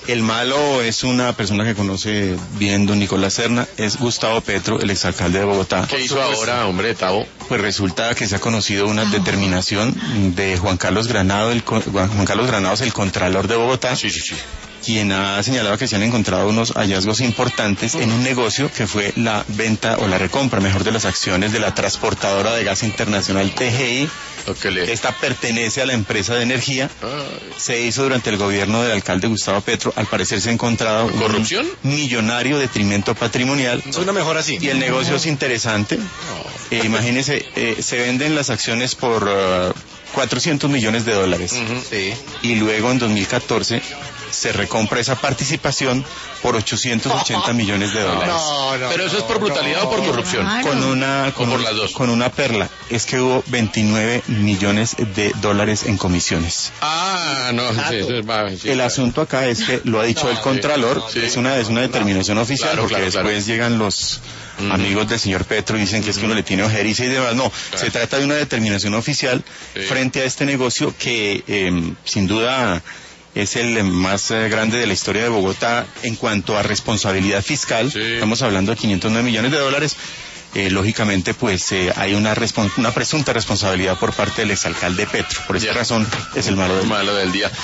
El malo es una persona que conoce bien don Nicolás Serna, es Gustavo Petro, el exalcalde de Bogotá. ¿Qué hizo ahora, hombre, Tavo? Pues resulta que se ha conocido una determinación de Juan Carlos Granado, Juan Carlos Granados, el contralor de Bogotá. Sí. Quien ha señalado que se han encontrado unos hallazgos importantes en un negocio que fue la venta o la recompra, mejor, de las acciones de la transportadora de gas internacional TGI. Esta pertenece a la empresa de energía. Se hizo durante el gobierno del alcalde Gustavo Petro. Al parecer se ha encontrado ¿corrupción? Un millonario detrimento patrimonial. Suena mejor así. Y el negocio es interesante. Imagínese, se venden las acciones por $400 millones. Sí. Y luego en 2014 se recompra esa participación por $880 millones. Pero eso es por brutalidad o por corrupción. Por las dos. Con una perla, es que hubo $29 millones en comisiones. El asunto acá es que lo ha dicho el contralor, es una determinación oficial, claro, porque después llegan los amigos del señor Petro y dicen que es que uno le tiene ojeriza y demás. No, se trata de una determinación oficial frente a este negocio que sin duda es el más grande de la historia de Bogotá en cuanto a responsabilidad fiscal. Estamos hablando de $509 millones. Lógicamente, pues hay una presunta responsabilidad por parte del exalcalde Petro. Por esa razón es el malo del día.